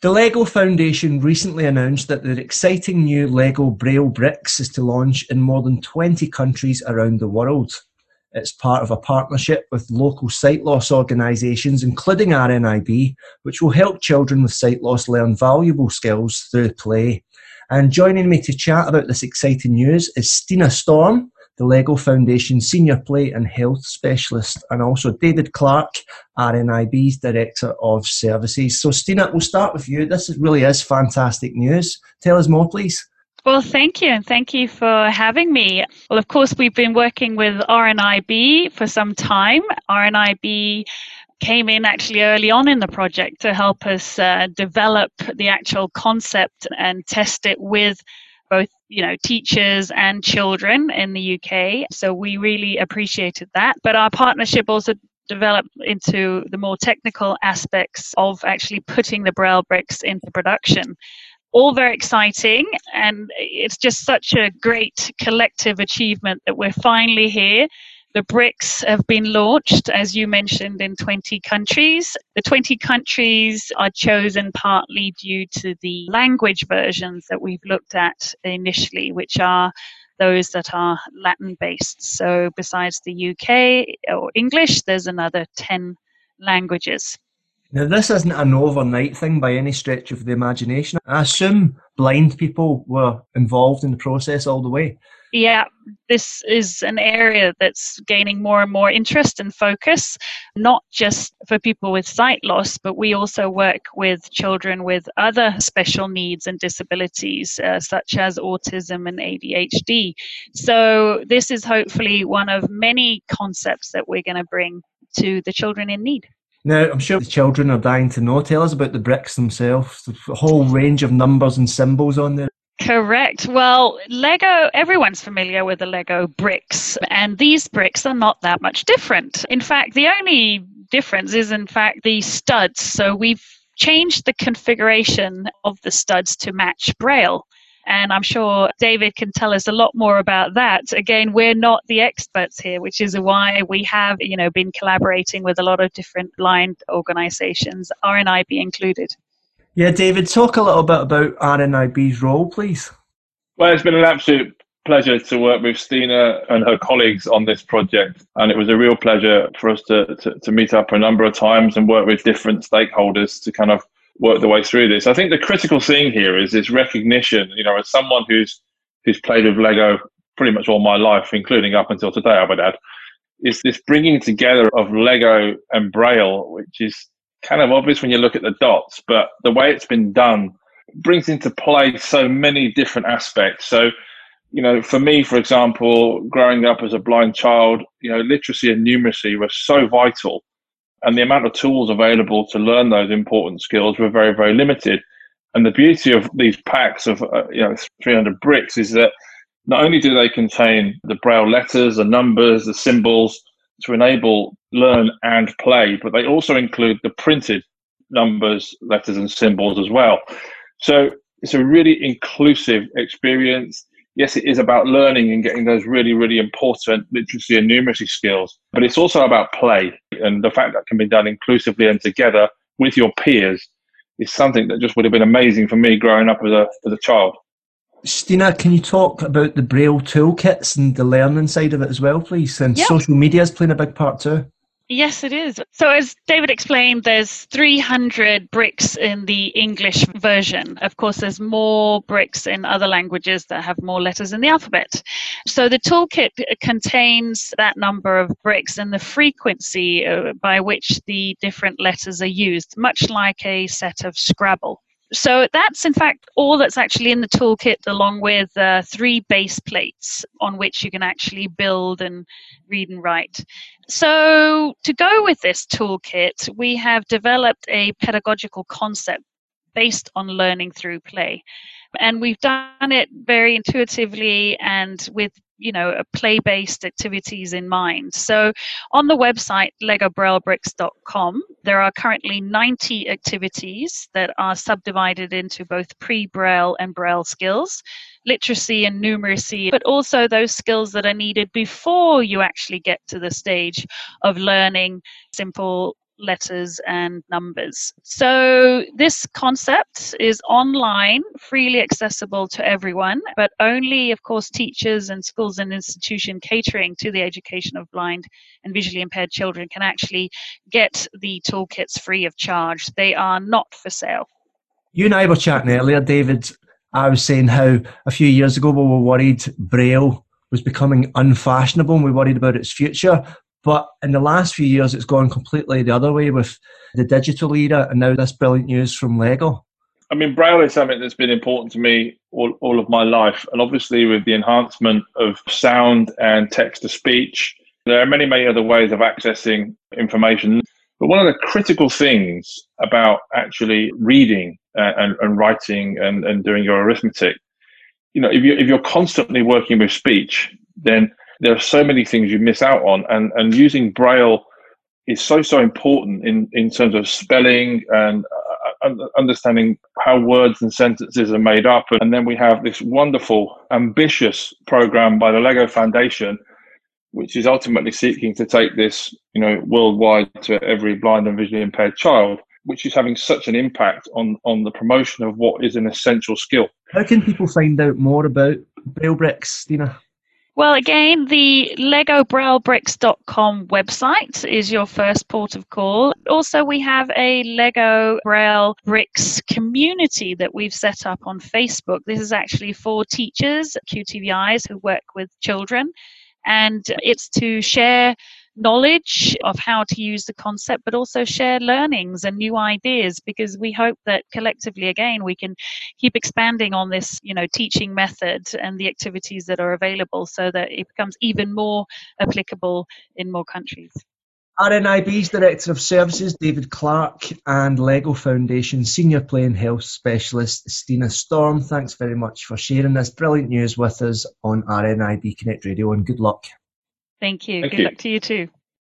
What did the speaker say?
The LEGO Foundation recently announced that their exciting new LEGO Braille Bricks is to launch in more than 20 countries around the world. It's part of a partnership with local sight loss organisations, including RNIB, which will help children with sight loss learn valuable skills through play. And joining me to chat about this exciting news is Stina Storm, the LEGO Foundation Senior Play and Health Specialist, and also David Clark, RNIB's Director of Services. So Stina, we'll start with you. This really is fantastic news. Tell us more, please. Well, thank you, and thank you for having me. Well, of course, we've been working with RNIB for some time. RNIB came in actually early on in the project to help us develop the actual concept and test it with both, teachers and children in the UK. So we really appreciated that. But our partnership also developed into the more technical aspects of actually putting the Braille bricks into production. All very exciting, and it's just such a great collective achievement that we're finally here. The bricks have been launched, as you mentioned, in 20 countries. The 20 countries are chosen partly due to the language versions that we've looked at initially, which are those that are Latin-based. So besides the UK or English, there's another 10 languages. Now, this isn't an overnight thing by any stretch of the imagination. I assume blind people were involved in the process all the way. Yeah, this is an area that's gaining more and more interest and focus, not just for people with sight loss, but we also work with children with other special needs and disabilities, such as autism and ADHD. So this is hopefully one of many concepts that we're going to bring to the children in need. Now, I'm sure the children are dying to know. Tell us about the bricks themselves, the whole range of numbers and symbols on there. Correct. Well, Lego, everyone's familiar with the Lego bricks, and these bricks are not that much different. In fact, the only difference is, in fact, the studs. So we've changed the configuration of the studs to match Braille. And I'm sure David can tell us a lot more about that. Again, we're not the experts here, which is why we have, been collaborating with a lot of different blind organizations, RNIB included. Yeah, David, talk a little bit about RNIB's role, please. Well, it's been an absolute pleasure to work with Stina and her colleagues on this project. And it was a real pleasure for us to meet up a number of times and work with different stakeholders to kind of work the way through this. I think the critical thing here is this recognition, as someone who's played with Lego pretty much all my life, including up until today, I would add, is this bringing together of Lego and Braille, which is kind of obvious when you look at the dots, but the way it's been done brings into play so many different aspects. So, for me, for example, growing up as a blind child, literacy and numeracy were so vital, and the amount of tools available to learn those important skills were very, very limited. And the beauty of these packs of 300 bricks is that not only do they contain the Braille letters, the numbers, the symbols to enable learn and play, but they also include the printed numbers, letters and symbols as well. So it's a really inclusive experience. Yes, it is about learning and getting those really, really important literacy and numeracy skills, but it's also about play. And the fact that can be done inclusively and together with your peers is something that just would have been amazing for me growing up as a child. Stina, can you talk about the Braille toolkits and the learning side of it as well, please? And social media is playing a big part too. Yes, it is. So as David explained, there's 300 bricks in the English version. Of course, there's more bricks in other languages that have more letters in the alphabet. So the toolkit contains that number of bricks and the frequency by which the different letters are used, much like a set of Scrabble. So that's, in fact, all that's actually in the toolkit, along with 3 base plates on which you can actually build and read and write. So to go with this toolkit, we have developed a pedagogical concept based on learning through play. And we've done it very intuitively and with play-based activities in mind. So on the website legobraillebricks.com, there are currently 90 activities that are subdivided into both pre-Braille and Braille skills, literacy and numeracy, but also those skills that are needed before you actually get to the stage of learning simple letters and numbers. So this concept is online, freely accessible to everyone, but only, of course, teachers and schools and institutions catering to the education of blind and visually impaired children can actually get the toolkits free of charge. They are not for sale. You and I were chatting earlier, David. I was saying how a few years ago we were worried Braille was becoming unfashionable and we worried about its future. But in the last few years, it's gone completely the other way with the digital era and now this brilliant news from Lego. I mean, Braille is something that's been important to me all of my life. And obviously with the enhancement of sound and text-to-speech, there are many, many other ways of accessing information. But one of the critical things about actually reading and writing and doing your arithmetic, if you're constantly working with speech, then there are so many things you miss out on. And using Braille is so important in terms of spelling and understanding how words and sentences are made up. And then we have this wonderful, ambitious program by the Lego Foundation, which is ultimately seeking to take this, worldwide to every blind and visually impaired child, which is having such an impact on the promotion of what is an essential skill. How can people find out more about Braille Bricks, Stina? Well, again, the LegoBrailleBricks.com website is your first port of call. Also, we have a Lego Braille Bricks community that we've set up on Facebook. This is actually for teachers, QTVIs who work with children, and it's to share knowledge of how to use the concept, but also share learnings and new ideas, because we hope that collectively, again, we can keep expanding on this, teaching method and the activities that are available so that it becomes even more applicable in more countries. RNIB's Director of Services, David Clark, and Lego Foundation Senior Play and Health Specialist, Stina Storm, thanks very much for sharing this brilliant news with us on RNIB Connect Radio, and good luck. Thank you. Thank Good you. luck to you too.